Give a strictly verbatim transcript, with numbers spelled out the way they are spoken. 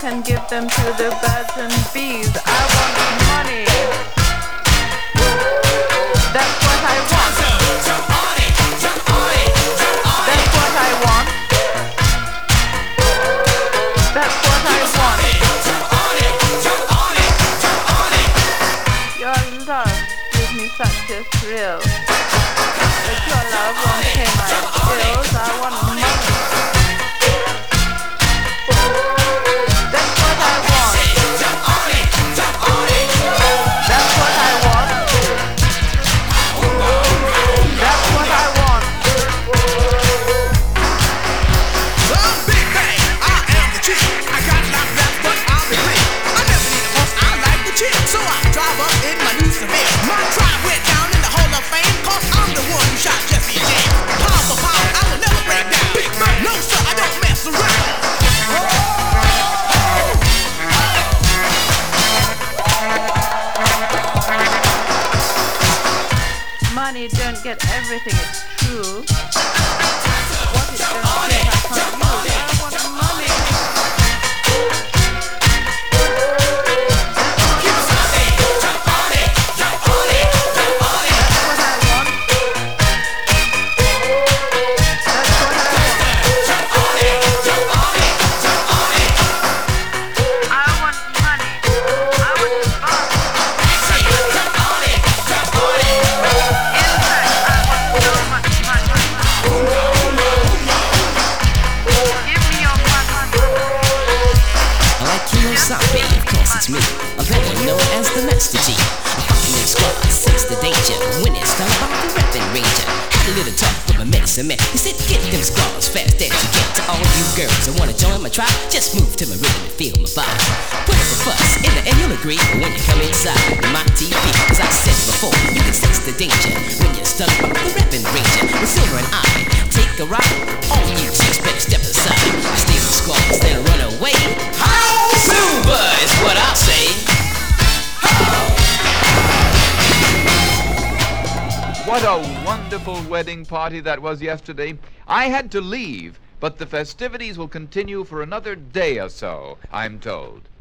can give them to the birds and bees. I want money. That's what I want. That's what I want. That's what I want. Your love gives me such a thrill. But your love won't pay my bills. I want money. That's what I want. That's what I want. That's what I want. I'm Big Bang. I am the chief. I got knocked out, but I'll be clean. I never need a horse. I like the chief. So I drive up in my new Seville. My tribe went down in the Hall of Fame, cause I'm the one who shot Jesse James. Power for power, I will never break down. Big Bang. No, sir, I don't mess around. Money don't get everything, it's true. What it don't get, I can't use. I want money. Of course it's me, I'm better known as the Master G. I'm fucking in squad, sense the danger. When it's time about the rapping ranger, had a little talk with my medicine man. He said, get them squads fast as you get. To all you girls that wanna join my tribe, just move to my rhythm and feel my vibe. Put up a fuss, in the end you'll agree when you come inside my T V. As I said before, you can sense the danger when you're stuck by the rapping ranger. With Silver and I take a ride, all you chicks better step aside. I stay with squads, then run away. Silver is what I say. What a wonderful wedding party that was yesterday. I had to leave, but the festivities will continue for another day or so, I'm told.